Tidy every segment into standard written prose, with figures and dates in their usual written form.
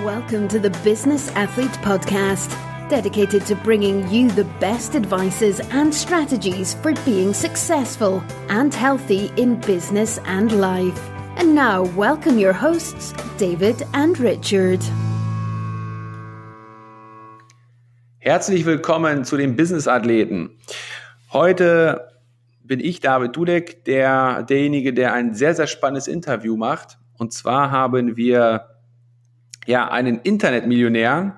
Welcome to the Business Athlete Podcast, dedicated to bringing you the best advices and strategies for being successful and healthy in business and life. And now, welcome your hosts, David and Richard. Herzlich willkommen zu den Business Athleten. Heute bin ich, David Dudek, derjenige, der ein sehr, sehr spannendes Interview macht. Und zwar haben wir einen Internetmillionär,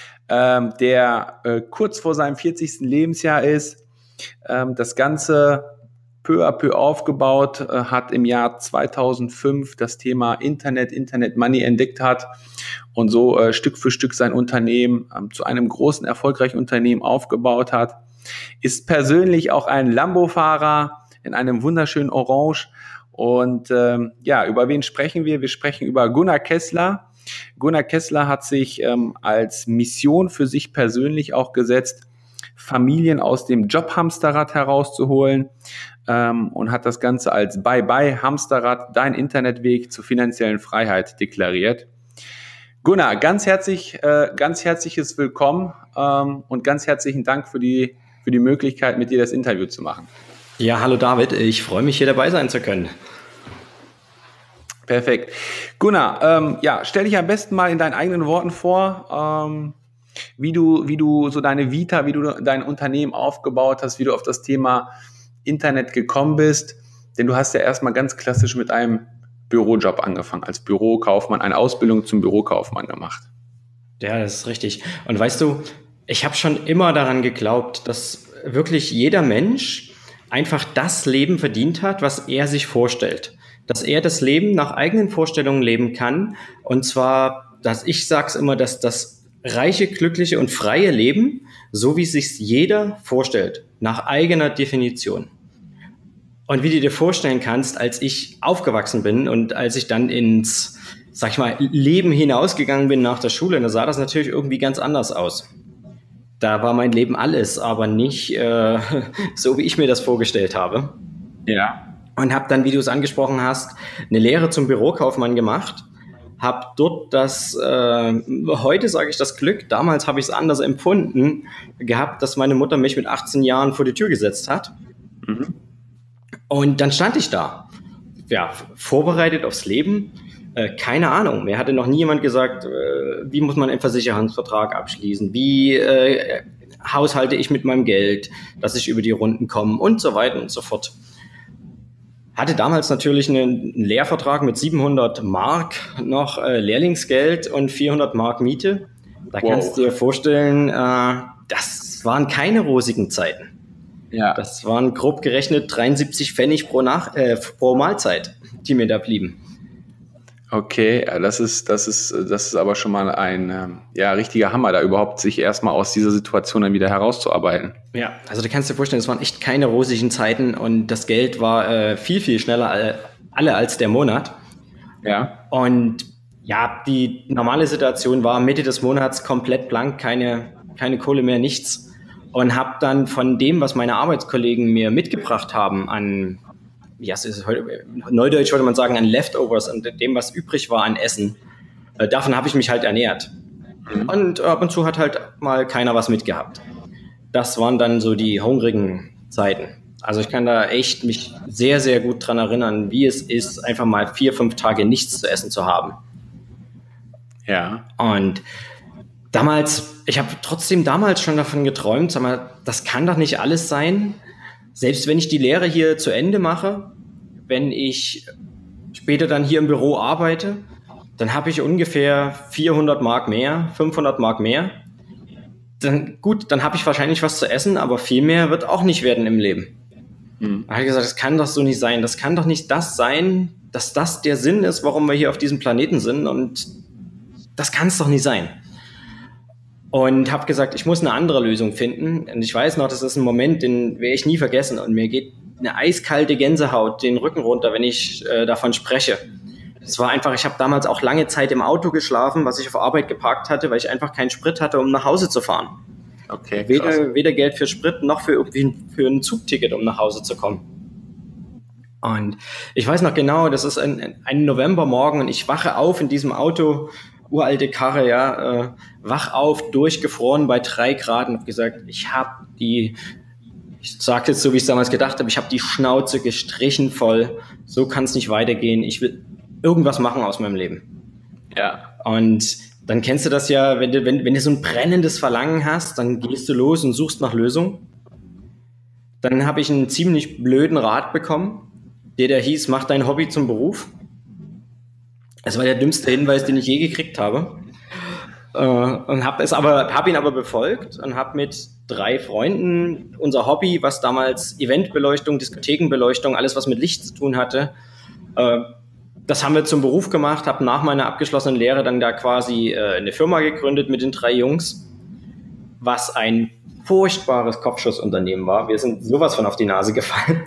der kurz vor seinem 40. Lebensjahr ist, das Ganze peu à peu aufgebaut hat, im Jahr 2005 das Thema Internet Money entdeckt hat und so Stück für Stück sein Unternehmen zu einem großen, erfolgreichen Unternehmen aufgebaut hat. Ist persönlich auch ein Lambo-Fahrer in einem wunderschönen Orange. Und über wen sprechen wir? Wir sprechen über Gunnar Kessler. Gunnar Kessler hat sich als Mission für sich persönlich auch gesetzt, Familien aus dem Jobhamsterrad herauszuholen und hat das Ganze als Bye-Bye Hamsterrad, dein Internetweg zur finanziellen Freiheit deklariert. Gunnar, ganz herzliches Willkommen und ganz herzlichen Dank für die Möglichkeit, mit dir das Interview zu machen. Ja, hallo David, ich freue mich, hier dabei sein zu können. Perfekt. Gunnar, stell dich am besten mal in deinen eigenen Worten vor, wie du so deine Vita, wie du dein Unternehmen aufgebaut hast, wie du auf das Thema Internet gekommen bist. Denn du hast ja erstmal ganz klassisch mit einem Bürojob angefangen, als Bürokaufmann, eine Ausbildung zum Bürokaufmann gemacht. Ja, das ist richtig. Und weißt du, ich habe schon immer daran geglaubt, dass wirklich jeder Mensch einfach das Leben verdient hat, was er sich vorstellt. Dass er das Leben nach eigenen Vorstellungen leben kann. Und zwar, ich sag's immer, dass das reiche, glückliche und freie Leben, so wie es sich jeder vorstellt, nach eigener Definition. Und wie du dir vorstellen kannst, als ich aufgewachsen bin und als ich dann ins, Leben hinausgegangen bin nach der Schule, da sah das natürlich irgendwie ganz anders aus. Da war mein Leben alles, aber nicht so, wie ich mir das vorgestellt habe. Ja. Und habe dann, wie du es angesprochen hast, eine Lehre zum Bürokaufmann gemacht. Habe dort heute sage ich das Glück, damals habe ich es anders empfunden, gehabt, dass meine Mutter mich mit 18 Jahren vor die Tür gesetzt hat. Mhm. Und dann stand ich da, vorbereitet aufs Leben. Keine Ahnung, mir hatte noch nie jemand gesagt, wie muss man einen Versicherungsvertrag abschließen, wie haushalte ich mit meinem Geld, dass ich über die Runden komme und so weiter und so fort. Hatte damals natürlich einen Lehrvertrag mit 700 Mark noch Lehrlingsgeld und 400 Mark Miete. Da kannst du dir vorstellen, das waren keine rosigen Zeiten. Ja. Das waren grob gerechnet 73 Pfennig pro Mahlzeit, die mir da blieben. Okay, das ist aber schon mal ein richtiger Hammer, da überhaupt sich erstmal aus dieser Situation dann wieder herauszuarbeiten. Ja, also du kannst dir vorstellen, es waren echt keine rosigen Zeiten und das Geld war viel, viel schneller alle als der Monat. Ja. Und die normale Situation war Mitte des Monats komplett blank, keine Kohle mehr, nichts. Und habe dann von dem, was meine Arbeitskollegen mir mitgebracht haben an Neudeutsch würde man sagen, an Leftovers, an dem, was übrig war an Essen. Davon habe ich mich halt ernährt. Mhm. Und ab und zu hat halt mal keiner was mitgehabt. Das waren dann so die hungrigen Zeiten. Also ich kann da echt mich sehr, sehr gut dran erinnern, wie es ist, einfach mal 4-5 Tage nichts zu essen zu haben. Ja. Und ich habe trotzdem damals schon davon geträumt, sag mal, das kann doch nicht alles sein. Selbst wenn ich die Lehre hier zu Ende mache, wenn ich später dann hier im Büro arbeite, dann habe ich ungefähr 400 Mark mehr, 500 Mark mehr. Dann habe ich wahrscheinlich was zu essen, aber viel mehr wird auch nicht werden im Leben. Da habe ich gesagt, das kann doch so nicht sein. Das kann doch nicht das sein, dass das der Sinn ist, warum wir hier auf diesem Planeten sind. Und das kann es doch nicht sein. Und habe gesagt, ich muss eine andere Lösung finden. Und ich weiß noch, das ist ein Moment, den werde ich nie vergessen. Und mir geht eine eiskalte Gänsehaut den Rücken runter, wenn ich davon spreche. Es war einfach, ich habe damals auch lange Zeit im Auto geschlafen, was ich auf Arbeit geparkt hatte, weil ich einfach keinen Sprit hatte, um nach Hause zu fahren. Okay, weder Geld für Sprit noch für ein Zugticket, um nach Hause zu kommen. Und ich weiß noch genau, das ist ein Novembermorgen und ich wache auf in diesem Auto uralte Karre, ja, wach auf, durchgefroren bei 3 Grad und habe gesagt, ich sage jetzt so, wie ich es damals gedacht habe, ich habe die Schnauze gestrichen voll, so kann es nicht weitergehen, ich will irgendwas machen aus meinem Leben. Ja. Und dann kennst du das ja, wenn du so ein brennendes Verlangen hast, dann gehst du los und suchst nach Lösungen. Dann habe ich einen ziemlich blöden Rat bekommen, der hieß, mach dein Hobby zum Beruf. Das war der dümmste Hinweis, den ich je gekriegt habe. Und habe ihn aber befolgt und habe mit 3 Freunden unser Hobby, was damals Eventbeleuchtung, Diskothekenbeleuchtung, alles was mit Licht zu tun hatte, das haben wir zum Beruf gemacht, habe nach meiner abgeschlossenen Lehre dann da quasi eine Firma gegründet mit den 3 Jungs, was ein furchtbares Kopfschussunternehmen war. Wir sind sowas von auf die Nase gefallen.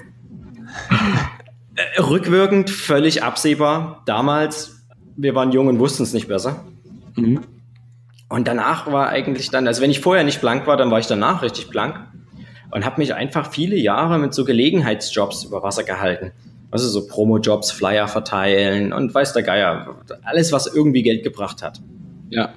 Rückwirkend völlig absehbar. Damals, wir waren jung und wussten es nicht besser. Mhm. Und danach war eigentlich dann, also wenn ich vorher nicht blank war, dann war ich danach richtig blank und habe mich einfach viele Jahre mit so Gelegenheitsjobs über Wasser gehalten. Also so Promo-Jobs, Flyer verteilen und weiß der Geier, alles, was irgendwie Geld gebracht hat. Ja.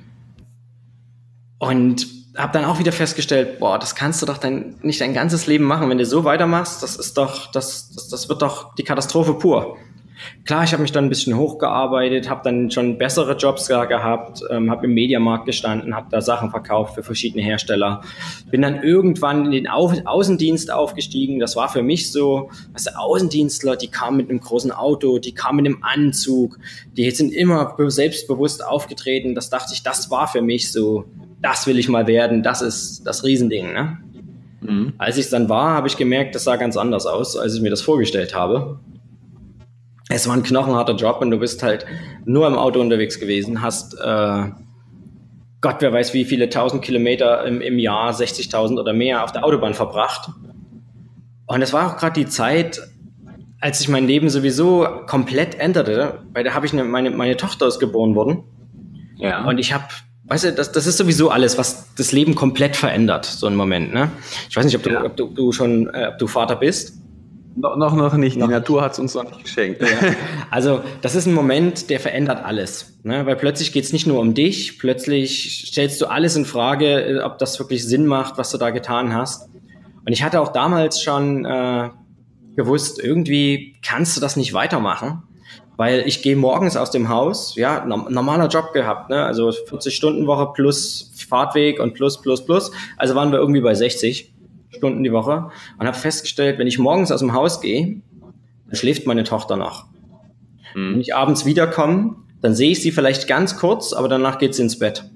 Und habe dann auch wieder festgestellt, boah, das kannst du doch nicht dein ganzes Leben machen. Wenn du so weitermachst, das wird doch die Katastrophe pur. Klar, ich habe mich dann ein bisschen hochgearbeitet, habe dann schon bessere Jobs gehabt, habe im Mediamarkt gestanden, habe da Sachen verkauft für verschiedene Hersteller. Bin dann irgendwann in den Außendienst aufgestiegen. Das war für mich so, also Außendienstler, die kamen mit einem großen Auto, die kamen mit einem Anzug, die sind immer selbstbewusst aufgetreten. Das dachte ich, das war für mich so, das will ich mal werden, das ist das Riesending, ne? Mhm. Als ich es dann war, habe ich gemerkt, das sah ganz anders aus, als ich mir das vorgestellt habe. Es war ein knochenharter Job und du bist halt nur im Auto unterwegs gewesen, hast Gott, wer weiß wie viele 1000 Kilometer im Jahr, 60.000 oder mehr auf der Autobahn verbracht. Und es war auch gerade die Zeit, als sich mein Leben sowieso komplett änderte, weil da habe ich meine Tochter ist geboren worden. Ja. Und ich habe, weißt du, das ist sowieso alles, was das Leben komplett verändert, so ein Moment, ne? Ich weiß nicht, ob du Vater bist. Noch nicht. Die Natur hat es uns noch nicht geschenkt. Ja. Also das ist ein Moment, der verändert alles. Ne? Weil plötzlich geht es nicht nur um dich, plötzlich stellst du alles in Frage, ob das wirklich Sinn macht, was du da getan hast. Und ich hatte auch damals schon gewusst, irgendwie kannst du das nicht weitermachen, weil ich gehe morgens aus dem Haus, ja, normaler Job gehabt, ne? Also 40-Stunden-Woche plus Fahrtweg und plus. Also waren wir irgendwie bei 60 Stunden die Woche und habe festgestellt, wenn ich morgens aus dem Haus gehe, dann schläft meine Tochter noch. Wenn ich abends wiederkomme, dann sehe ich sie vielleicht ganz kurz, aber danach geht sie ins Bett.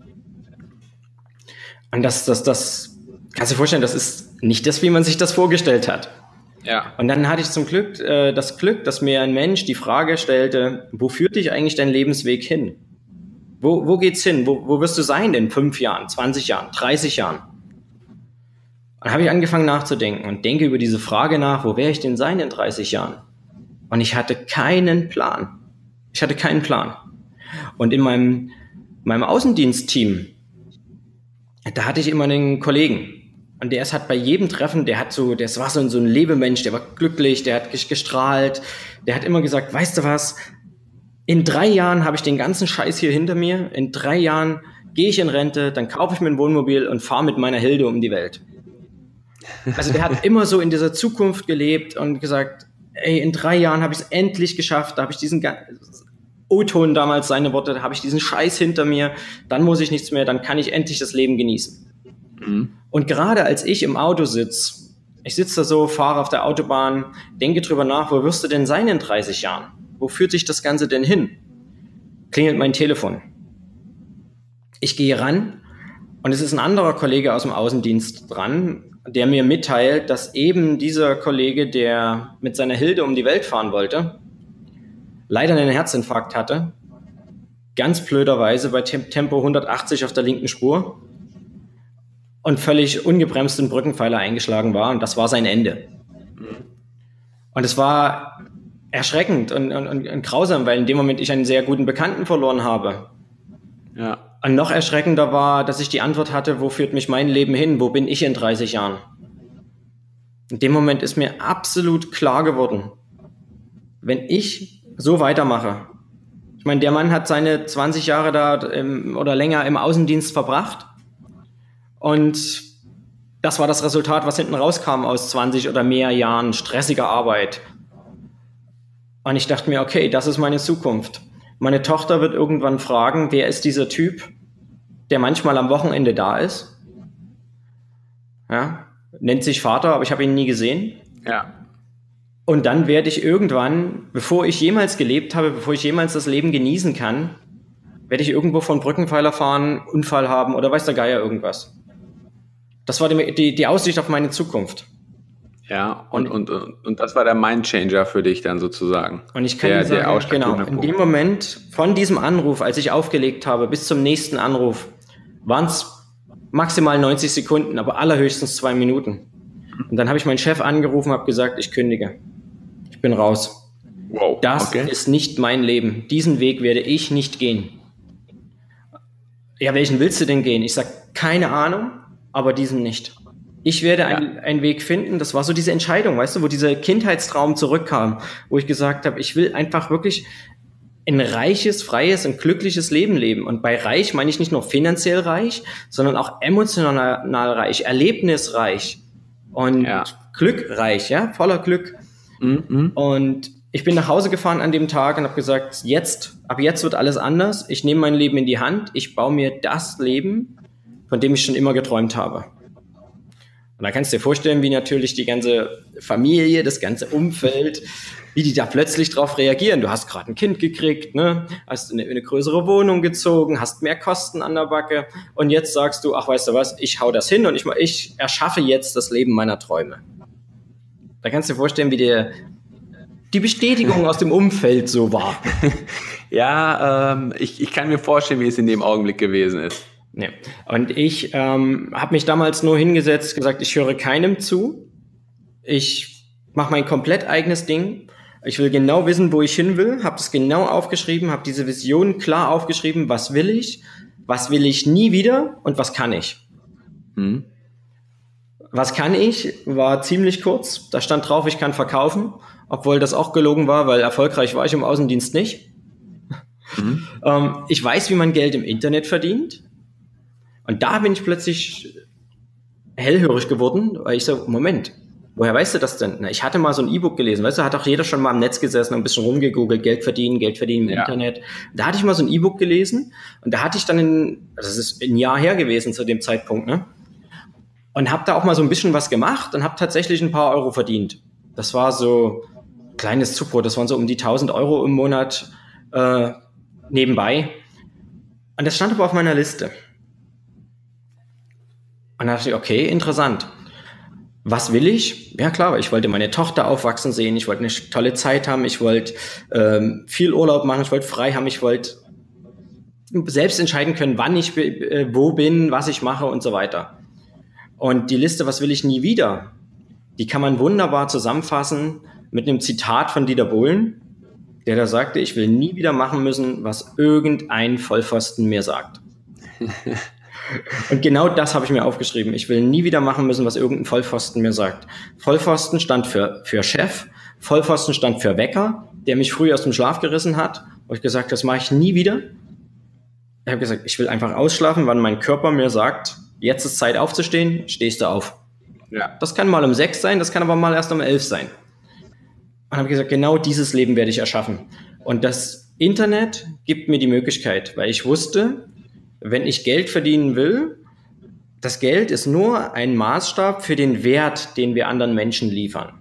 Und das kannst du dir vorstellen, das ist nicht das, wie man sich das vorgestellt hat. Ja. Und dann hatte ich zum Glück das Glück, dass mir ein Mensch die Frage stellte, wo führt dich eigentlich dein Lebensweg hin? Wo geht's hin? Wo wirst du sein in 5 Jahren, 20 Jahren, 30 Jahren? Und dann habe ich angefangen nachzudenken und denke über diese Frage nach, wo werde ich denn sein in 30 Jahren? Und ich hatte keinen Plan. Und in meinem Außendienstteam, da hatte ich immer einen Kollegen. Und der hat bei jedem Treffen, der war so ein Lebemensch, der war glücklich, der hat gestrahlt, der hat immer gesagt, weißt du was, in 3 Jahren habe ich den ganzen Scheiß hier hinter mir, in 3 Jahren gehe ich in Rente, dann kaufe ich mir ein Wohnmobil und fahre mit meiner Hilde um die Welt. Also der hat immer so in dieser Zukunft gelebt und gesagt, ey, in 3 Jahren habe ich es endlich geschafft, da habe ich diesen O-Ton damals, seine Worte, da habe ich diesen Scheiß hinter mir, dann muss ich nichts mehr, dann kann ich endlich das Leben genießen. Mhm. Und gerade als ich im Auto sitze, ich sitze da so, fahre auf der Autobahn, denke drüber nach, wo wirst du denn sein in 30 Jahren? Wo führt sich das Ganze denn hin? Klingelt mein Telefon. Ich gehe ran und es ist ein anderer Kollege aus dem Außendienst dran, der mir mitteilt, dass eben dieser Kollege, der mit seiner Hilde um die Welt fahren wollte, leider einen Herzinfarkt hatte, ganz blöderweise bei Tempo 180 auf der linken Spur und völlig ungebremst in Brückenpfeiler eingeschlagen war und das war sein Ende. Und es war erschreckend und grausam, weil in dem Moment ich einen sehr guten Bekannten verloren habe. Ja. Und noch erschreckender war, dass ich die Antwort hatte, wo führt mich mein Leben hin? Wo bin ich in 30 Jahren? In dem Moment ist mir absolut klar geworden, wenn ich so weitermache, Ich meine, der Mann hat seine 20 Jahre da oder länger im Außendienst verbracht und das war das Resultat, was hinten rauskam aus 20 oder mehr Jahren stressiger Arbeit. Und ich dachte mir, okay, das ist meine Zukunft. Meine Tochter wird irgendwann fragen, wer ist dieser Typ, der manchmal am Wochenende da ist? Ja, nennt sich Vater, aber ich habe ihn nie gesehen. Ja. Und dann werde ich irgendwann, bevor ich jemals gelebt habe, bevor ich jemals das Leben genießen kann, werde ich irgendwo von Brückenpfeiler fahren, Unfall haben oder weiß der Geier irgendwas. Das war die Aussicht auf meine Zukunft. Ja, und das war der Mindchanger für dich dann sozusagen. Und ich kann dir sagen, genau, in dem Moment von diesem Anruf, als ich aufgelegt habe, bis zum nächsten Anruf, waren es maximal 90 Sekunden, aber allerhöchstens 2 Minuten. Und dann habe ich meinen Chef angerufen und habe gesagt, ich kündige. Ich bin raus. Wow, das ist nicht mein Leben. Diesen Weg werde ich nicht gehen. Ja, welchen willst du denn gehen? Ich sage, keine Ahnung, aber diesen nicht. Ich werde einen Weg finden. Das war so diese Entscheidung, weißt du, wo dieser Kindheitstraum zurückkam, wo ich gesagt habe, ich will einfach wirklich ein reiches, freies und glückliches Leben leben. Und bei reich meine ich nicht nur finanziell reich, sondern auch emotional reich, erlebnisreich und glückreich, ja, voller Glück. Mhm. Und ich bin nach Hause gefahren an dem Tag und habe gesagt, ab jetzt wird alles anders. Ich nehme mein Leben in die Hand. Ich baue mir das Leben, von dem ich schon immer geträumt habe. Und da kannst du dir vorstellen, wie natürlich die ganze Familie, das ganze Umfeld, wie die da plötzlich drauf reagieren. Du hast gerade ein Kind gekriegt, ne? Hast eine größere Wohnung gezogen, hast mehr Kosten an der Backe und jetzt sagst du, ach, weißt du was, ich hau das hin und ich erschaffe jetzt das Leben meiner Träume. Da kannst du dir vorstellen, wie die Bestätigung aus dem Umfeld so war. Ja, ich kann mir vorstellen, wie es in dem Augenblick gewesen ist. Ja. Und ich habe mich damals nur hingesetzt, gesagt, ich höre keinem zu. Ich mache mein komplett eigenes Ding. Ich will genau wissen, wo ich hin will. Habe das genau aufgeschrieben, habe diese Vision klar aufgeschrieben. Was will ich nie wieder und was kann ich? Was kann ich? War ziemlich kurz. Da stand drauf, ich kann verkaufen, obwohl das auch gelogen war, weil erfolgreich war ich im Außendienst nicht. Ich weiß, wie man Geld im Internet verdient. Und da bin ich plötzlich hellhörig geworden, weil ich so, Moment, woher weißt du das denn? Na, ich hatte mal so ein E-Book gelesen, weißt du, hat auch jeder schon mal im Netz gesessen und ein bisschen rumgegoogelt, Geld verdienen im Internet. Da hatte ich mal so ein E-Book gelesen und da hatte ich dann, das ist ein Jahr her gewesen zu dem Zeitpunkt, ne? Und habe da auch mal so ein bisschen was gemacht und habe tatsächlich ein paar Euro verdient. Das war so kleines Zubrot, das waren so um die 1.000 Euro im Monat nebenbei. Und das stand aber auf meiner Liste. Und da dachte ich, okay, interessant. Was will ich? Ja klar, ich wollte meine Tochter aufwachsen sehen, ich wollte eine tolle Zeit haben, ich wollte viel Urlaub machen, ich wollte frei haben, ich wollte selbst entscheiden können, wann ich wo bin, was ich mache und so weiter. Und die Liste, was will ich nie wieder, die kann man wunderbar zusammenfassen mit einem Zitat von Dieter Bohlen, der da sagte, ich will nie wieder machen müssen, was irgendein Vollpfosten mir sagt. Und genau das habe ich mir aufgeschrieben. Ich will nie wieder machen müssen, was irgendein Vollpfosten mir sagt. Vollpfosten stand für Chef, Vollpfosten stand für Wecker, der mich früh aus dem Schlaf gerissen hat. Und ich gesagt, das mache ich nie wieder. Ich habe gesagt, ich will einfach ausschlafen, wann mein Körper mir sagt, jetzt ist Zeit aufzustehen, stehst du auf. Ja. Das kann mal um 6 sein, das kann aber mal erst um 11 sein. Und habe gesagt, genau dieses Leben werde ich erschaffen. Und das Internet gibt mir die Möglichkeit, weil ich wusste, wenn ich Geld verdienen will, das Geld ist nur ein Maßstab für den Wert, den wir anderen Menschen liefern.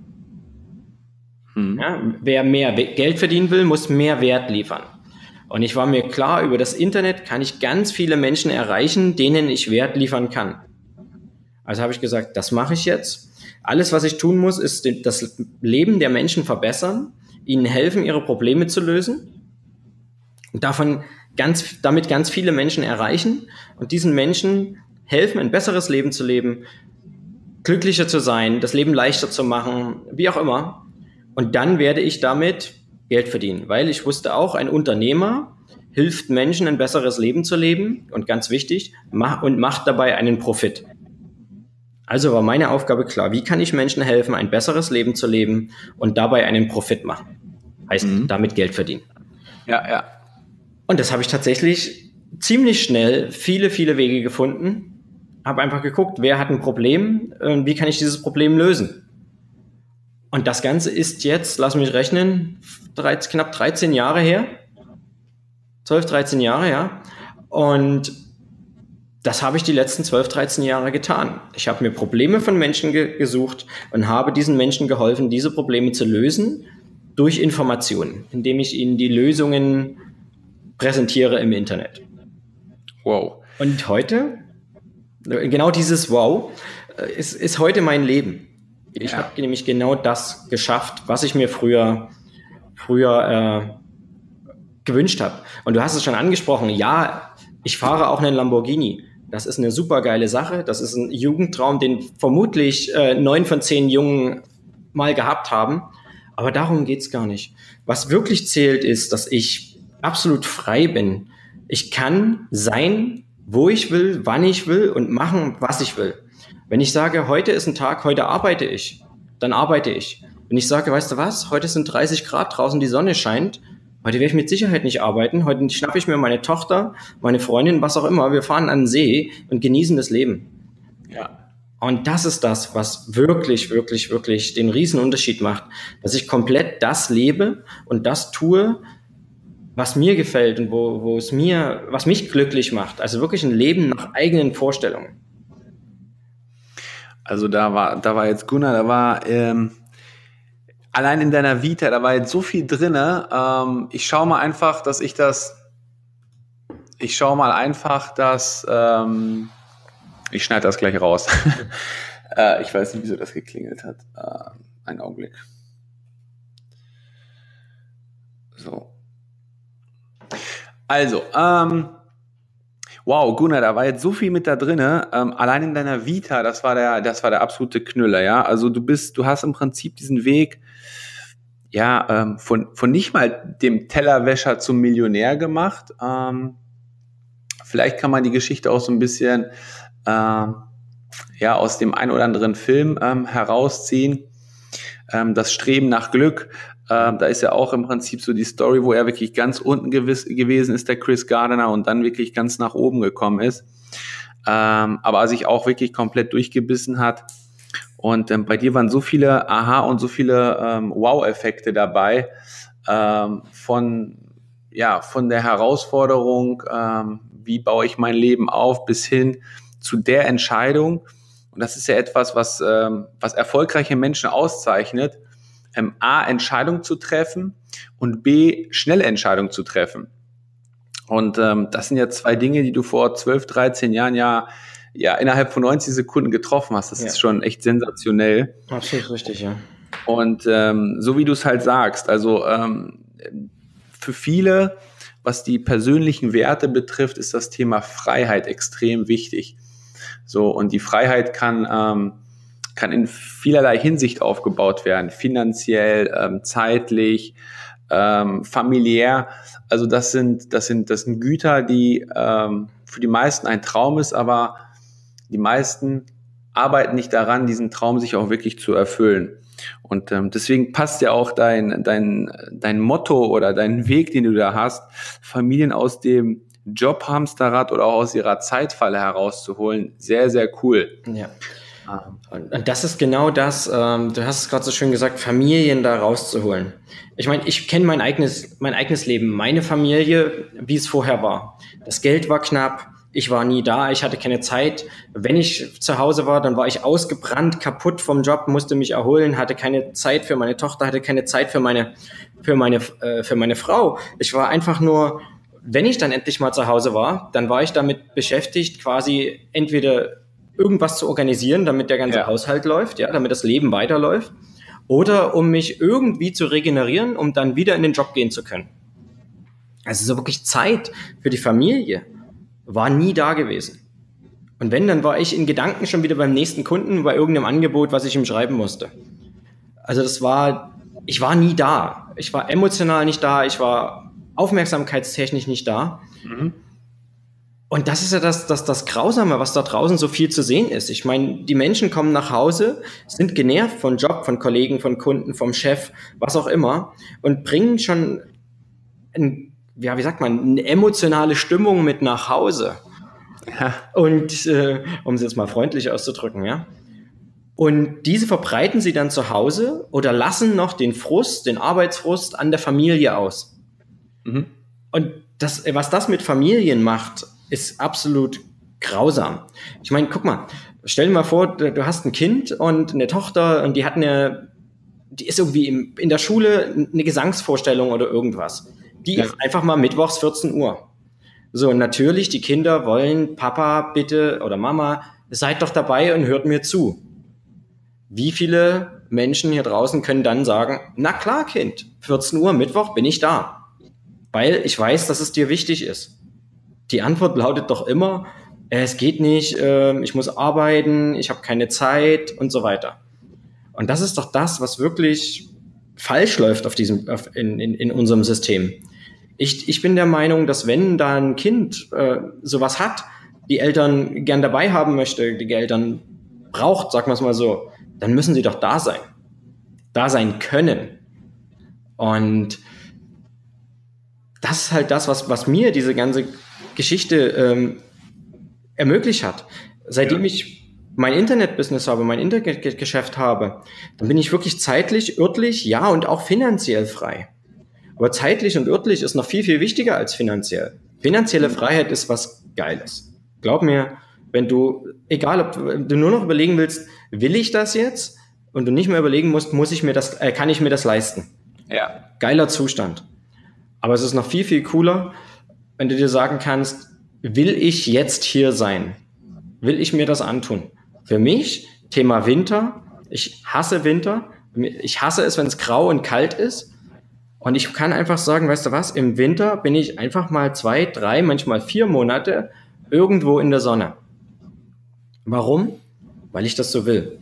Ja, wer mehr Geld verdienen will, muss mehr Wert liefern. Und ich war mir klar, über das Internet kann ich ganz viele Menschen erreichen, denen ich Wert liefern kann. Also habe ich gesagt, das mache ich jetzt. Alles, was ich tun muss, ist das Leben der Menschen verbessern, ihnen helfen, ihre Probleme zu lösen und damit ganz viele Menschen erreichen und diesen Menschen helfen, ein besseres Leben zu leben, glücklicher zu sein, das Leben leichter zu machen, wie auch immer. Und dann werde ich damit Geld verdienen, weil ich wusste auch, ein Unternehmer hilft Menschen, ein besseres Leben zu leben und ganz wichtig, macht dabei einen Profit. Also war meine Aufgabe klar, wie kann ich Menschen helfen, ein besseres Leben zu leben und dabei einen Profit machen? Heißt, damit Geld verdienen. Ja, ja. Und das habe ich tatsächlich ziemlich schnell viele, viele Wege gefunden. Habe einfach geguckt, wer hat ein Problem, wie kann ich dieses Problem lösen. Und das Ganze ist jetzt, lass mich rechnen, knapp 13 Jahre her. 12, 13 Jahre, ja. Und das habe ich die letzten 12, 13 Jahre getan. Ich habe mir Probleme von Menschen gesucht und habe diesen Menschen geholfen, diese Probleme zu lösen durch Informationen, indem ich ihnen die Lösungen präsentiere im Internet. Wow. Und heute, genau dieses Wow, ist heute mein Leben. Ich habe nämlich genau das geschafft, was ich mir früher gewünscht habe. Und du hast es schon angesprochen, ja, ich fahre auch einen Lamborghini. Das ist eine super geile Sache. Das ist ein Jugendtraum, den vermutlich 9 von 10 Jungen mal gehabt haben. Aber darum geht's gar nicht. Was wirklich zählt, ist, dass ich absolut frei bin. Ich kann sein, wo ich will, wann ich will und machen, was ich will. Wenn ich sage, heute ist ein Tag, heute arbeite ich, dann arbeite ich. Wenn ich sage, weißt du was, heute sind 30 Grad draußen, die Sonne scheint, heute werde ich mit Sicherheit nicht arbeiten, heute schnappe ich mir meine Tochter, meine Freundin, was auch immer, wir fahren an den See und genießen das Leben. Ja. Und das ist das, was wirklich, wirklich, wirklich den riesen Unterschied macht, dass ich komplett das lebe und das tue, was mir gefällt und was mich glücklich macht. Also wirklich ein Leben nach eigenen Vorstellungen. Also da war jetzt Gunnar, da war allein in deiner Vita, da war jetzt so viel drinne. Ich schaue mal einfach, dass ich schneide das gleich raus. Ich weiß nicht, wieso das geklingelt hat. Einen Augenblick. So. Also, wow, Gunnar, da war jetzt so viel mit da drinne. Allein in deiner Vita, das war der absolute Knüller, ja. Also du hast im Prinzip diesen Weg, ja, von nicht mal dem Tellerwäscher zum Millionär gemacht. Vielleicht kann man die Geschichte auch so ein bisschen, ja, aus dem ein oder anderen Film herausziehen. Das Streben nach Glück. Da ist ja auch im Prinzip so die Story, wo er wirklich ganz unten gewesen ist, der Chris Gardner, und dann wirklich ganz nach oben gekommen ist. Aber sich auch wirklich komplett durchgebissen hat. Und bei dir waren so viele Aha- und so viele Wow-Effekte dabei. Von der Herausforderung, wie baue ich mein Leben auf, bis hin zu der Entscheidung. Und das ist ja etwas, was erfolgreiche Menschen auszeichnet. A, Entscheidungen zu treffen und B, schnelle Entscheidungen zu treffen. Und das sind ja 2 Dinge, die du vor 12, 13 Jahren ja innerhalb von 90 Sekunden getroffen hast. Das ist schon echt sensationell. Absolut richtig, ja. Und so wie du es halt sagst, also für viele, was die persönlichen Werte betrifft, ist das Thema Freiheit extrem wichtig. So, und die Freiheit kann in vielerlei Hinsicht aufgebaut werden, finanziell, zeitlich, familiär. Also das sind Güter, die für die meisten ein Traum ist, aber die meisten arbeiten nicht daran, diesen Traum sich auch wirklich zu erfüllen. Und deswegen passt ja auch dein Motto oder dein Weg, den du da hast, Familien aus dem Jobhamsterrad oder auch aus ihrer Zeitfalle herauszuholen, sehr, sehr cool. Ja. Und das ist genau das, du hast es gerade so schön gesagt, Familien da rauszuholen. Ich meine, ich kenne mein eigenes Leben, meine Familie, wie es vorher war. Das Geld war knapp, ich war nie da, ich hatte keine Zeit. Wenn ich zu Hause war, dann war ich ausgebrannt, kaputt vom Job, musste mich erholen, hatte keine Zeit für meine Tochter, hatte keine Zeit für meine Frau. Ich war einfach nur, wenn ich dann endlich mal zu Hause war, dann war ich damit beschäftigt, quasi entweder irgendwas zu organisieren, damit der ganze Haushalt läuft, ja, damit das Leben weiterläuft, oder um mich irgendwie zu regenerieren, um dann wieder in den Job gehen zu können. Also so wirklich Zeit für die Familie war nie da gewesen. Und wenn, dann war ich in Gedanken schon wieder beim nächsten Kunden, bei irgendeinem Angebot, was ich ihm schreiben musste. Also ich war nie da. Ich war emotional nicht da, ich war aufmerksamkeitstechnisch nicht da. Mhm. Und das ist ja das Grausame, was da draußen so viel zu sehen ist. Ich meine, die Menschen kommen nach Hause, sind genervt von Job, von Kollegen, von Kunden, vom Chef, was auch immer, und bringen schon ein ja, wie sagt man, eine emotionale Stimmung mit nach Hause. Ja. Und um es jetzt mal freundlich auszudrücken, ja. Und diese verbreiten sie dann zu Hause oder lassen noch den Frust, den Arbeitsfrust an der Familie aus. Mhm. Und das, was das mit Familien macht, ist absolut grausam. Ich meine, guck mal, stell dir mal vor, du hast ein Kind und eine Tochter und die ist irgendwie in der Schule eine Gesangsvorstellung oder irgendwas. Die ist einfach mal mittwochs 14 Uhr. So, und natürlich, die Kinder wollen, Papa, bitte, oder Mama, seid doch dabei und hört mir zu. Wie viele Menschen hier draußen können dann sagen, na klar, Kind, 14 Uhr Mittwoch bin ich da, weil ich weiß, dass es dir wichtig ist. Die Antwort lautet doch immer, es geht nicht, ich muss arbeiten, ich habe keine Zeit und so weiter. Und das ist doch das, was wirklich falsch läuft in unserem System. Ich bin der Meinung, dass wenn da ein Kind sowas hat, die Eltern gern dabei haben möchte, die Eltern braucht, sagen wir es mal so, dann müssen sie doch da sein können. Und das ist halt das, was mir diese ganze Geschichte ermöglicht hat. Seitdem ich mein Internetbusiness habe, mein Internetgeschäft habe, dann bin ich wirklich zeitlich, örtlich, ja, und auch finanziell frei. Aber zeitlich und örtlich ist noch viel, viel wichtiger als finanziell. Finanzielle Freiheit ist was Geiles. Glaub mir, wenn du, egal ob du nur noch überlegen willst, will ich das jetzt? Und du nicht mehr überlegen musst, kann ich mir das leisten? Ja. Geiler Zustand. Aber es ist noch viel, viel cooler, wenn du dir sagen kannst, will ich jetzt hier sein? Will ich mir das antun? Für mich, Thema Winter. Ich hasse Winter. Ich hasse es, wenn es grau und kalt ist. Und ich kann einfach sagen, weißt du was, im Winter bin ich einfach mal 2, 3, manchmal 4 Monate irgendwo in der Sonne. Warum? Weil ich das so will.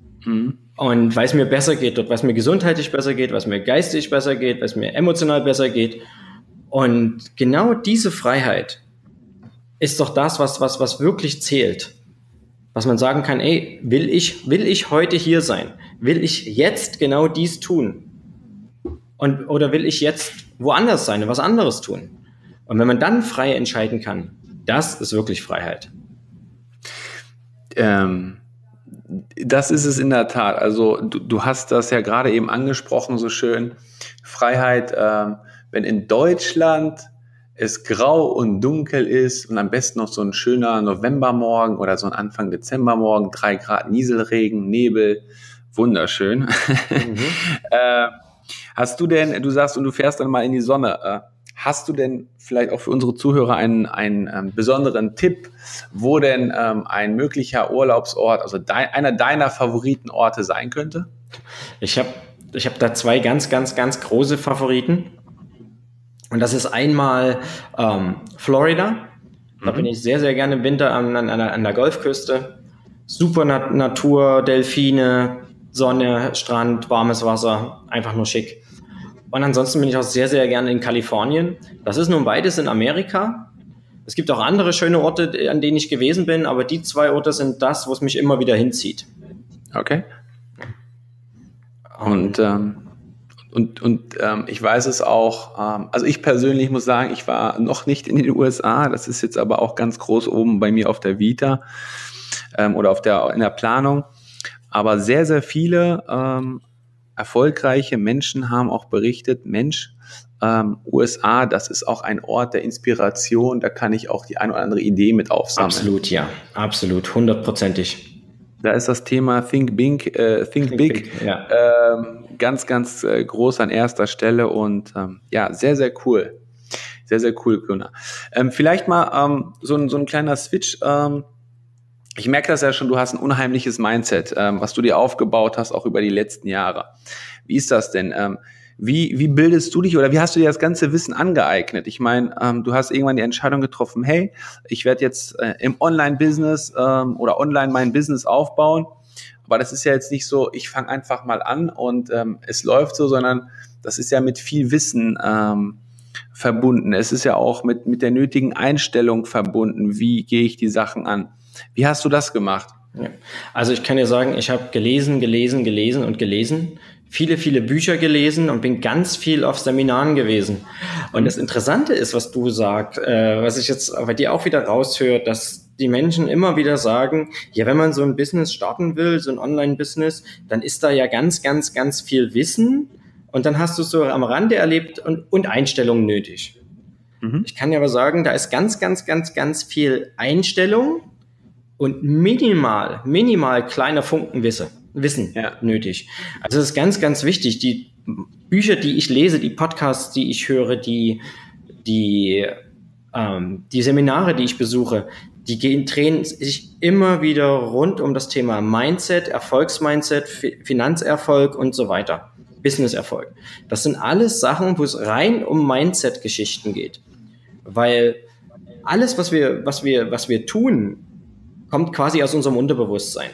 Und weil es mir besser geht dort, weil es mir gesundheitlich besser geht, was mir geistig besser geht, was mir emotional besser geht. Und genau diese Freiheit ist doch das, was wirklich zählt. Was man sagen kann, ey, will ich heute hier sein? Will ich jetzt genau dies tun? Oder will ich jetzt woanders sein und was anderes tun? Und wenn man dann frei entscheiden kann, das ist wirklich Freiheit. Das ist es in der Tat. Also du hast das ja gerade eben angesprochen, so schön. Freiheit, wenn in Deutschland es grau und dunkel ist und am besten noch so ein schöner Novembermorgen oder so ein Anfang Dezembermorgen, 3 Grad Nieselregen, Nebel, wunderschön. Hast du denn, du sagst, und du fährst dann mal in die Sonne, hast du denn vielleicht auch für unsere Zuhörer einen besonderen Tipp, wo denn ein möglicher Urlaubsort, also einer deiner Favoritenorte sein könnte? Ich hab da 2 ganz, ganz, ganz große Favoriten. Und das ist einmal Florida. Da bin ich sehr, sehr gerne im Winter an der Golfküste. Super Natur, Delfine, Sonne, Strand, warmes Wasser, einfach nur schick. Und ansonsten bin ich auch sehr, sehr gerne in Kalifornien. Das ist nun beides in Amerika. Es gibt auch andere schöne Orte, an denen ich gewesen bin, aber die 2 Orte sind das, wo es mich immer wieder hinzieht. Okay. Und ich weiß es auch, also ich persönlich muss sagen, ich war noch nicht in den USA, das ist jetzt aber auch ganz groß oben bei mir auf der Vita oder in der Planung. Aber sehr, sehr viele erfolgreiche Menschen haben auch berichtet, Mensch, USA, das ist auch ein Ort der Inspiration, da kann ich auch die ein oder andere Idee mit aufsammeln. Absolut, ja, absolut, 100%. Da ist das Thema Think Big, ja. Ganz, ganz groß an erster Stelle und ja, sehr, sehr cool. Sehr, sehr cool, Gunnar. Vielleicht mal so ein kleiner Switch. Ich merke das ja schon, du hast ein unheimliches Mindset, was du dir aufgebaut hast, auch über die letzten Jahre. Wie ist das denn? Wie bildest du dich oder wie hast du dir das ganze Wissen angeeignet? Ich meine, du hast irgendwann die Entscheidung getroffen, hey, ich werde jetzt im Online-Business oder online mein Business aufbauen. Aber das ist ja jetzt nicht so, ich fange einfach mal an und es läuft so, sondern das ist ja mit viel Wissen verbunden. Es ist ja auch mit der nötigen Einstellung verbunden. Wie gehe ich die Sachen an? Wie hast du das gemacht? Ja. Also ich kann dir sagen, ich habe gelesen viele, viele Bücher gelesen und bin ganz viel auf Seminaren gewesen. Und das Interessante ist, was du sagst, was ich jetzt bei dir auch wieder raushöre, dass die Menschen immer wieder sagen, ja, wenn man so ein Business starten will, so ein Online-Business, dann ist da ja ganz, ganz, ganz viel Wissen und dann hast du so am Rande erlebt und Einstellung nötig. Ich kann ja aber sagen, da ist ganz, ganz, ganz, ganz viel Einstellung und minimal kleiner Funken Wissen nötig. Also das ist ganz, ganz wichtig. Die Bücher, die ich lese, die Podcasts, die ich höre, die Seminare, die ich besuche, die drehen sich immer wieder rund um das Thema Mindset, Erfolgsmindset, Finanzerfolg und so weiter. Businesserfolg. Das sind alles Sachen, wo es rein um Mindset-Geschichten geht. Weil alles, was wir tun, kommt quasi aus unserem Unterbewusstsein.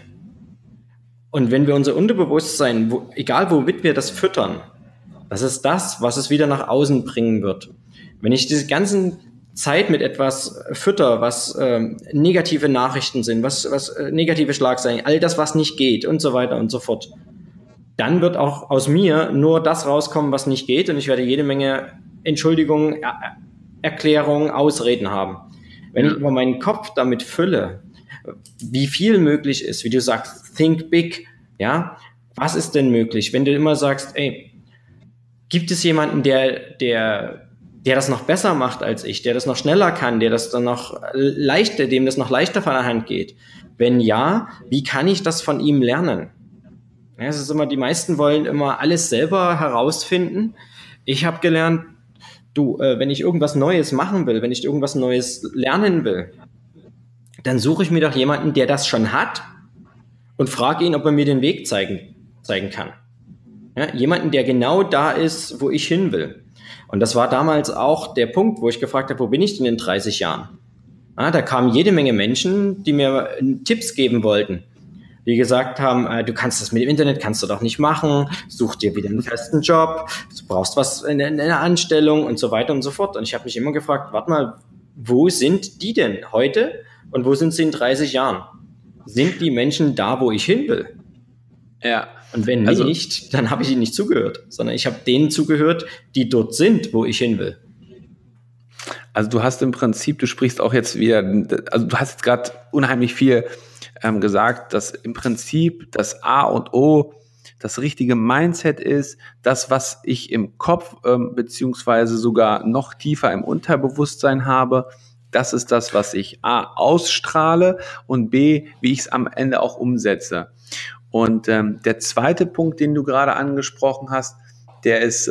Und wenn wir unser Unterbewusstsein, egal womit wir das füttern, das ist das, was es wieder nach außen bringen wird. Wenn ich diese ganzen Zeit mit etwas fütter, was negative Nachrichten sind, was negative Schlagzeilen, all das, was nicht geht und so weiter und so fort, dann wird auch aus mir nur das rauskommen, was nicht geht und ich werde jede Menge Entschuldigungen, Erklärungen, Ausreden haben. Wenn ich aber meinen Kopf damit fülle, wie viel möglich ist, wie du sagst, think big, ja, was ist denn möglich? Wenn du immer sagst, ey, gibt es jemanden, der das noch besser macht als ich, der das noch schneller kann, der das dann noch leichter, dem das noch leichter von der Hand geht? Wenn ja, wie kann ich das von ihm lernen? Ja, es ist immer, die meisten wollen immer alles selber herausfinden. Ich habe gelernt, wenn ich irgendwas Neues machen will, wenn ich irgendwas Neues lernen will, dann suche ich mir doch jemanden, der das schon hat und frage ihn, ob er mir den Weg zeigen kann. Ja, jemanden, der genau da ist, wo ich hin will. Und das war damals auch der Punkt, wo ich gefragt habe, wo bin ich denn in 30 Jahren? Ja, da kamen jede Menge Menschen, die mir Tipps geben wollten. Die gesagt haben, du kannst das mit dem Internet, kannst du doch nicht machen, such dir wieder einen festen Job, du brauchst was in einer Anstellung und so weiter und so fort. Und ich habe mich immer gefragt, warte mal, wo sind die denn heute und wo sind sie in 30 Jahren? Sind die Menschen da, wo ich hin will? Ja. Und wenn nicht, dann habe ich ihnen nicht zugehört, sondern ich habe denen zugehört, die dort sind, wo ich hin will. Also du hast im Prinzip, du sprichst auch jetzt wieder, also du hast jetzt gerade unheimlich viel gesagt, dass im Prinzip das A und O das richtige Mindset ist, das, was ich im Kopf beziehungsweise sogar noch tiefer im Unterbewusstsein habe, das ist das, was ich A ausstrahle und B, wie ich es am Ende auch umsetze. Und der zweite Punkt, den du gerade angesprochen hast, der ist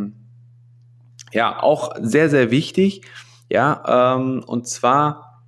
auch sehr, sehr wichtig. Ja, und zwar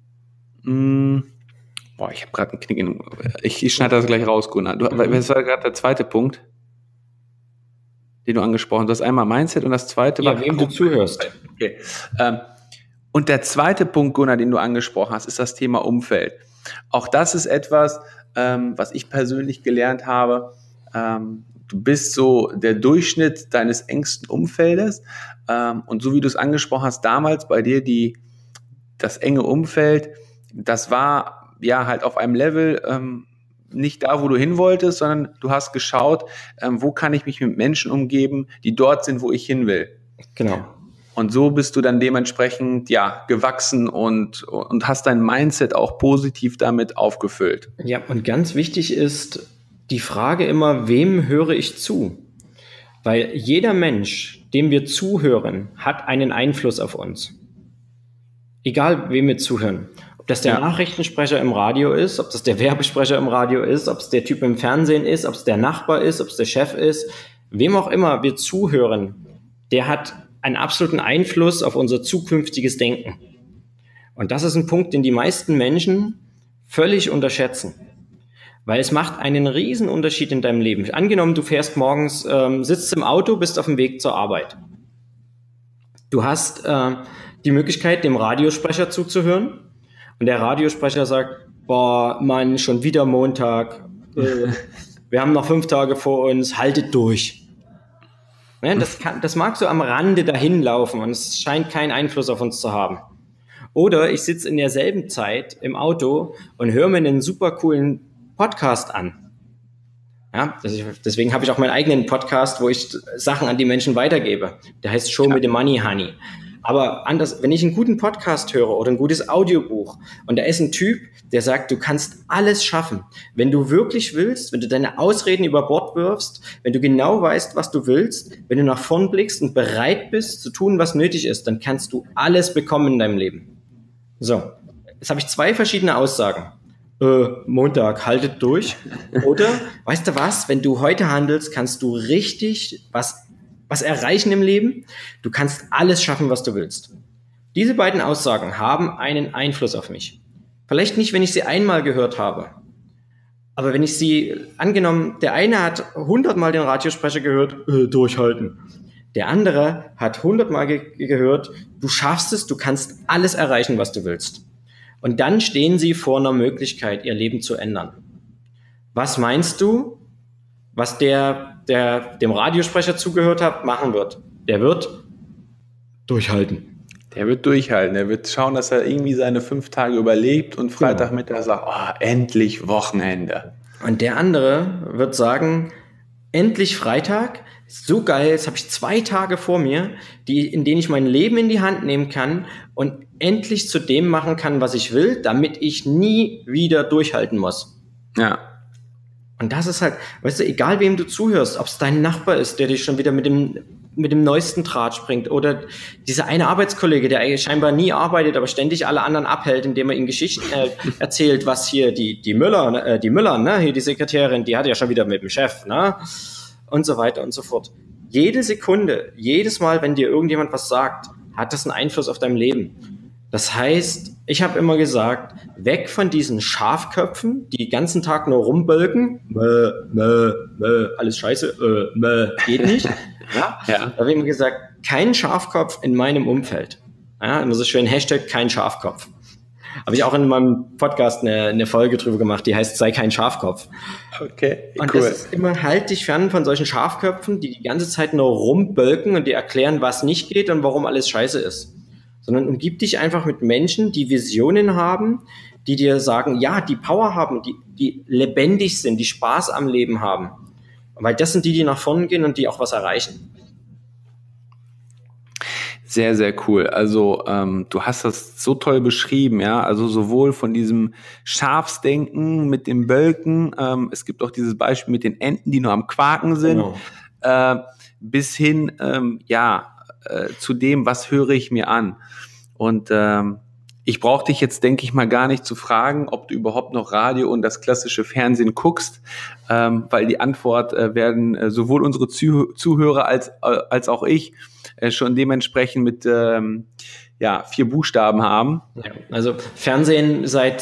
ich habe gerade einen Knick ich schneide das gleich raus, Gunnar. Was war gerade der zweite Punkt, den du angesprochen hast? Das einmal Mindset und das zweite war... wem du zuhörst. Okay. Und der zweite Punkt, Gunnar, den du angesprochen hast, ist das Thema Umfeld. Auch das ist etwas, was ich persönlich gelernt habe. Du bist so der Durchschnitt deines engsten Umfeldes. Und so wie du es angesprochen hast, damals bei dir das enge Umfeld, das war halt auf einem Level nicht da, wo du hin wolltest, sondern du hast geschaut, wo kann ich mich mit Menschen umgeben, die dort sind, wo ich hin will. Genau. Und so bist du dann dementsprechend gewachsen und hast dein Mindset auch positiv damit aufgefüllt. Ja, und ganz wichtig ist die Frage immer, wem höre ich zu? Weil jeder Mensch, dem wir zuhören, hat einen Einfluss auf uns. Egal, wem wir zuhören. Ob das der Nachrichtensprecher im Radio ist, ob das der Werbesprecher im Radio ist, ob es der Typ im Fernsehen ist, ob es der Nachbar ist, ob es der Chef ist, wem auch immer wir zuhören, der hat einen absoluten Einfluss auf unser zukünftiges Denken. Und das ist ein Punkt, den die meisten Menschen völlig unterschätzen. Weil es macht einen riesen Unterschied in deinem Leben. Angenommen, du fährst morgens, sitzt im Auto, bist auf dem Weg zur Arbeit. Du hast die Möglichkeit, dem Radiosprecher zuzuhören. Und der Radiosprecher sagt, boah, Mann, schon wieder Montag. Wir haben noch 5 Tage vor uns, haltet durch. Ja, das mag so am Rande dahin laufen und es scheint keinen Einfluss auf uns zu haben. Oder ich sitze in derselben Zeit im Auto und höre mir einen super coolen Podcast an. Ja, deswegen habe ich auch meinen eigenen Podcast, wo ich Sachen an die Menschen weitergebe. Der heißt Show Me the Money, Honey. Aber anders, wenn ich einen guten Podcast höre oder ein gutes Audiobuch und da ist ein Typ, der sagt, du kannst alles schaffen. Wenn du wirklich willst, wenn du deine Ausreden über Bord wirfst, wenn du genau weißt, was du willst, wenn du nach vorn blickst und bereit bist zu tun, was nötig ist, dann kannst du alles bekommen in deinem Leben. So, jetzt habe ich 2 verschiedene Aussagen. Montag, haltet durch. Oder, weißt du was, wenn du heute handelst, kannst du richtig was erreichen im Leben. Du kannst alles schaffen, was du willst. Diese beiden Aussagen haben einen Einfluss auf mich. Vielleicht nicht, wenn ich sie einmal gehört habe. Aber wenn ich sie, angenommen, der eine hat 100-mal den Radiosprecher gehört, durchhalten. Der andere hat 100-mal gehört, du schaffst es, du kannst alles erreichen, was du willst. Und dann stehen sie vor einer Möglichkeit, ihr Leben zu ändern. Was meinst du, was der dem Radiosprecher zugehört hat, machen wird? Der wird durchhalten. Der wird durchhalten. Der wird schauen, dass er irgendwie seine 5 Tage überlebt und Freitagmittag sagt, endlich Wochenende. Und der andere wird sagen, endlich Freitag, so geil, jetzt habe ich 2 Tage vor mir, in denen ich mein Leben in die Hand nehmen kann und endlich zu dem machen kann, was ich will, damit ich nie wieder durchhalten muss. Ja. Und das ist halt, weißt du, egal wem du zuhörst, ob es dein Nachbar ist, der dich schon wieder mit dem neuesten Draht springt oder dieser eine Arbeitskollege, der eigentlich scheinbar nie arbeitet, aber ständig alle anderen abhält, indem er ihnen Geschichten erzählt, was hier die Müller, ne, hier die Sekretärin, die hat ja schon wieder mit dem Chef, ne, und so weiter und so fort. Jede Sekunde, jedes Mal, wenn dir irgendjemand was sagt, hat das einen Einfluss auf dein Leben. Das heißt, ich habe immer gesagt, weg von diesen Schafköpfen, die den ganzen Tag nur rumbölken, alles scheiße, geht nicht. Ja? Da habe ich immer gesagt, kein Schafkopf in meinem Umfeld. Ja, immer so schön Hashtag kein Schafkopf. Habe ich auch in meinem Podcast eine Folge drüber gemacht, die heißt, sei kein Schafkopf. Okay, cool. Und das ist immer, halt dich fern von solchen Schafköpfen, die ganze Zeit nur rumbölken und dir erklären, was nicht geht und warum alles scheiße ist. Sondern umgib dich einfach mit Menschen, die Visionen haben, die dir sagen, ja, die Power haben, die lebendig sind, die Spaß am Leben haben. Weil das sind die nach vorne gehen und die auch was erreichen. Sehr, sehr cool. Also du hast das so toll beschrieben, ja. Also sowohl von diesem Schafsdenken mit dem Bölken, es gibt auch dieses Beispiel mit den Enten, die nur am Quaken sind, genau. Bis hin, zu dem, was höre ich mir an. Und ich brauche dich jetzt, denke ich mal, gar nicht zu fragen, ob du überhaupt noch Radio und das klassische Fernsehen guckst, weil die Antwort werden sowohl unsere Zuhörer als auch ich schon dementsprechend mit 4 Buchstaben haben. Ja, also Fernsehen seit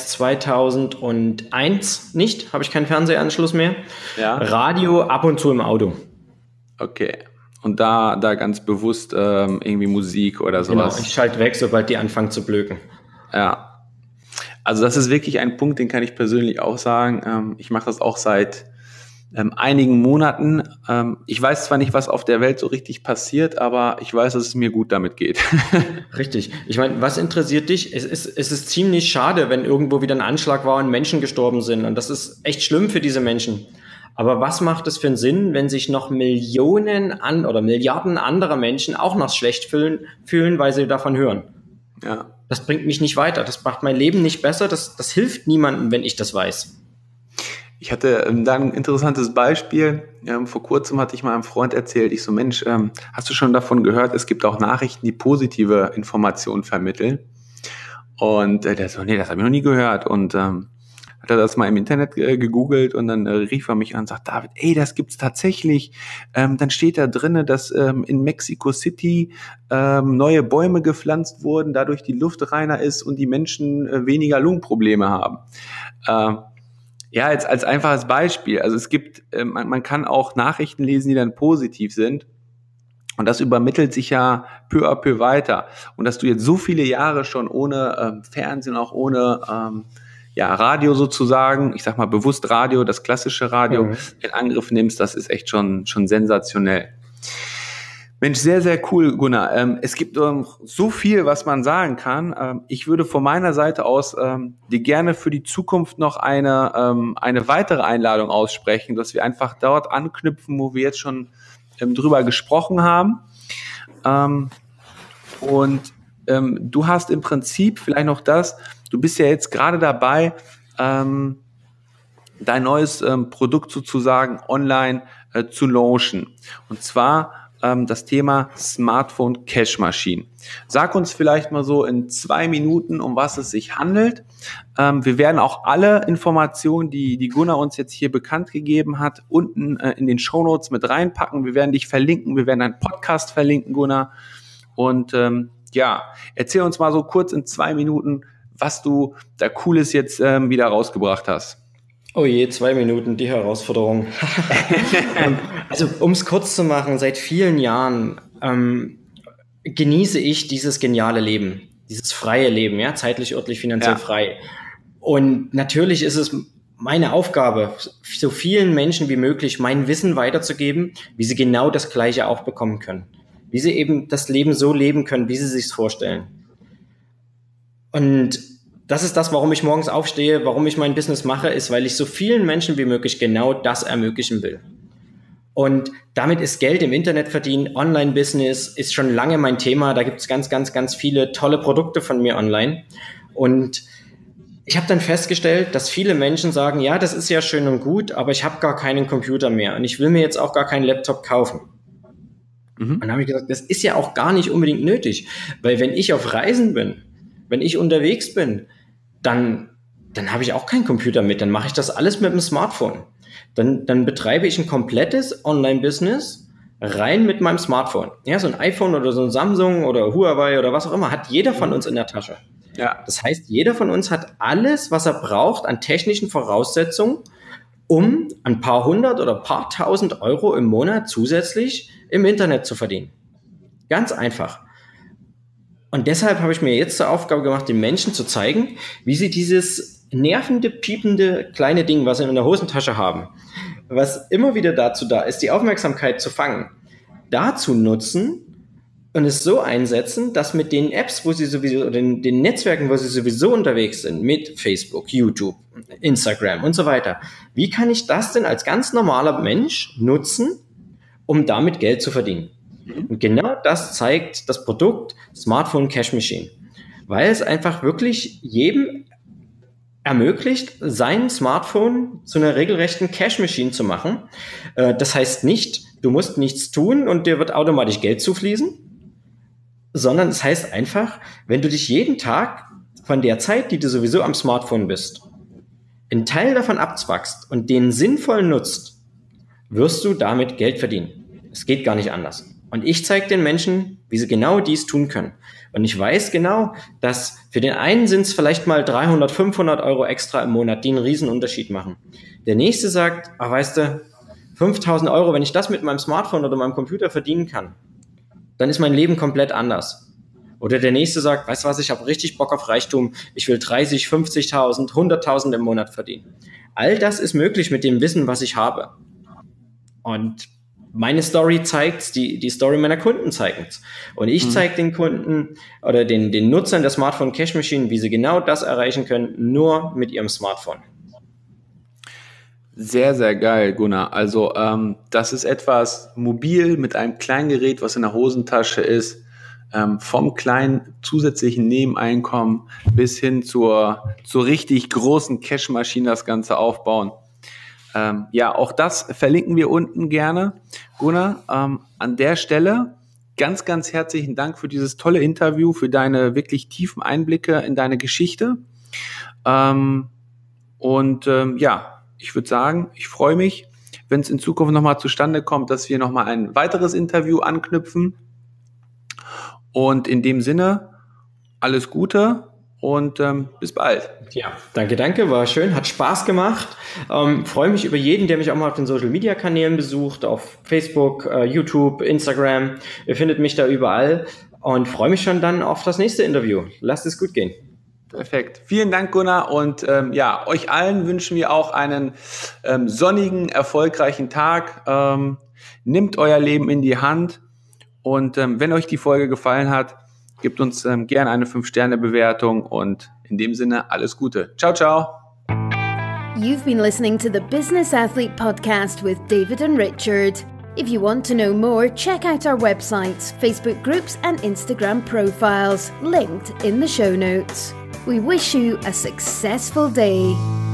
2001 nicht, habe ich keinen Fernsehanschluss mehr. Ja. Radio ab und zu im Auto. Okay. Und da ganz bewusst irgendwie Musik oder sowas. Genau, ich schalte weg, sobald die anfangen zu blöken. Ja, also das ist wirklich ein Punkt, den kann ich persönlich auch sagen. Ich mache das auch seit einigen Monaten. Ich weiß zwar nicht, was auf der Welt so richtig passiert, aber ich weiß, dass es mir gut damit geht. Richtig. Ich meine, was interessiert dich? Es ist ziemlich schade, wenn irgendwo wieder ein Anschlag war und Menschen gestorben sind. Und das ist echt schlimm für diese Menschen. Aber was macht es für einen Sinn, wenn sich noch Millionen oder Milliarden anderer Menschen auch noch schlecht fühlen, weil sie davon hören? Ja. Das bringt mich nicht weiter. Das macht mein Leben nicht besser. Das hilft niemandem, wenn ich das weiß. Ich hatte da ein interessantes Beispiel. Vor kurzem hatte ich mal einem Freund erzählt, ich so, Mensch, hast du schon davon gehört, es gibt auch Nachrichten, die positive Informationen vermitteln? Und der so, nee, das habe ich noch nie gehört. Und hat er das mal im Internet gegoogelt und dann rief er mich an und sagt, David, das gibt's tatsächlich. Dann steht da drinne, dass in Mexico City neue Bäume gepflanzt wurden, dadurch die Luft reiner ist und die Menschen weniger Lungenprobleme haben. Jetzt als einfaches Beispiel. Also es gibt, man kann auch Nachrichten lesen, die dann positiv sind. Und das übermittelt sich ja peu à peu weiter. Und dass du jetzt so viele Jahre schon ohne Fernsehen, auch ohne Radio sozusagen, ich sag mal bewusst Radio, das klassische Radio in Angriff nimmst, das ist echt schon sensationell. Mensch, sehr, sehr cool, Gunnar. Es gibt so viel, was man sagen kann. Ich würde von meiner Seite aus dir gerne für die Zukunft noch eine weitere Einladung aussprechen, dass wir einfach dort anknüpfen, wo wir jetzt schon drüber gesprochen haben. Du hast im Prinzip vielleicht noch du bist ja jetzt gerade dabei, dein neues Produkt sozusagen online zu launchen. Und zwar das Thema Smartphone Cash Machine. Sag uns vielleicht mal so in 2 Minuten, um was es sich handelt. Wir werden auch alle Informationen, die Gunnar uns jetzt hier bekannt gegeben hat, unten in den Shownotes mit reinpacken. Wir werden dich verlinken, wir werden deinen Podcast verlinken, Gunnar. Und erzähl uns mal so kurz in 2 Minuten, was du da Cooles jetzt wieder rausgebracht hast. Oh je, 2 Minuten, die Herausforderung. Also, um es kurz zu machen, seit vielen Jahren genieße ich dieses geniale Leben, dieses freie Leben, ja, zeitlich, örtlich, finanziell frei. Und natürlich ist es meine Aufgabe, so vielen Menschen wie möglich mein Wissen weiterzugeben, wie sie genau das Gleiche auch bekommen können. Wie sie eben das Leben so leben können, wie sie es sich vorstellen. Und das ist das, warum ich morgens aufstehe, warum ich mein Business mache, ist, weil ich so vielen Menschen wie möglich genau das ermöglichen will. Und damit ist Geld im Internet verdienen, Online-Business ist schon lange mein Thema. Da gibt es ganz, ganz, ganz viele tolle Produkte von mir online. Und ich habe dann festgestellt, dass viele Menschen sagen, ja, das ist ja schön und gut, aber ich habe gar keinen Computer mehr und ich will mir jetzt auch gar keinen Laptop kaufen. Und dann habe ich gesagt, das ist ja auch gar nicht unbedingt nötig, weil wenn ich auf Reisen bin, wenn ich unterwegs bin, dann habe ich auch keinen Computer mit, dann mache ich das alles mit dem Smartphone. Dann betreibe ich ein komplettes Online-Business rein mit meinem Smartphone. Ja, so ein iPhone oder so ein Samsung oder Huawei oder was auch immer, hat jeder von uns in der Tasche. Ja. Das heißt, jeder von uns hat alles, was er braucht an technischen Voraussetzungen, um ein paar hundert oder paar tausend Euro im Monat zusätzlich im Internet zu verdienen. Ganz einfach. Und deshalb habe ich mir jetzt zur Aufgabe gemacht, den Menschen zu zeigen, wie sie dieses nervende, piepende kleine Ding, was sie in der Hosentasche haben, was immer wieder dazu da ist, die Aufmerksamkeit zu fangen, dazu nutzen und es so einsetzen, dass mit den Apps, wo sie sowieso, oder den Netzwerken, wo sie sowieso unterwegs sind, mit Facebook, YouTube, Instagram und so weiter, wie kann ich das denn als ganz normaler Mensch nutzen, um damit Geld zu verdienen? Und genau das zeigt das Produkt Smartphone Cash Machine, weil es einfach wirklich jedem ermöglicht, sein Smartphone zu einer regelrechten Cash Machine zu machen. Das heißt nicht, du musst nichts tun und dir wird automatisch Geld zufließen, sondern es heißt einfach, wenn du dich jeden Tag von der Zeit, die du sowieso am Smartphone bist, einen Teil davon abzwackst und den sinnvoll nutzt, wirst du damit Geld verdienen. Es geht gar nicht anders. Und ich zeige den Menschen, wie sie genau dies tun können. Und ich weiß genau, dass für den einen sind es vielleicht mal 300, 500 Euro extra im Monat, die einen riesen Unterschied machen. Der nächste sagt, weißt du, 5.000 Euro, wenn ich das mit meinem Smartphone oder meinem Computer verdienen kann, dann ist mein Leben komplett anders. Oder der nächste sagt, weißt du was, ich habe richtig Bock auf Reichtum, ich will 30, 50.000, 100.000 im Monat verdienen. All das ist möglich mit dem Wissen, was ich habe. Und meine Story zeigt's, die Story meiner Kunden zeigt's. Und ich zeige den Kunden oder den Nutzern der Smartphone Cash Machine, wie sie genau das erreichen können, nur mit ihrem Smartphone. Sehr, sehr geil, Gunnar. Also das ist etwas mobil mit einem kleinen Gerät, was in der Hosentasche ist, vom kleinen zusätzlichen Nebeneinkommen bis hin zur richtig großen Cash-Maschine das Ganze aufbauen. Auch das verlinken wir unten gerne. Gunnar, an der Stelle ganz, ganz herzlichen Dank für dieses tolle Interview, für deine wirklich tiefen Einblicke in deine Geschichte. Ich würde sagen, ich freue mich, wenn es in Zukunft nochmal zustande kommt, dass wir nochmal ein weiteres Interview anknüpfen. Und in dem Sinne, alles Gute und bis bald. Ja, danke, war schön, hat Spaß gemacht. Freue mich über jeden, der mich auch mal auf den Social-Media-Kanälen besucht, auf Facebook, YouTube, Instagram. Ihr findet mich da überall und freue mich schon dann auf das nächste Interview. Lasst es gut gehen. Perfekt. Vielen Dank, Gunnar. Und euch allen wünschen wir auch einen sonnigen, erfolgreichen Tag. Nehmt euer Leben in die Hand Und wenn euch die Folge gefallen hat, gebt uns gerne eine 5-Sterne-Bewertung und in dem Sinne alles Gute. Ciao, ciao. You've been listening to the Business Athlete Podcast with David and Richard. If you want to know more, check out our websites, Facebook groups and Instagram profiles, linked in the show notes. We wish you a successful day.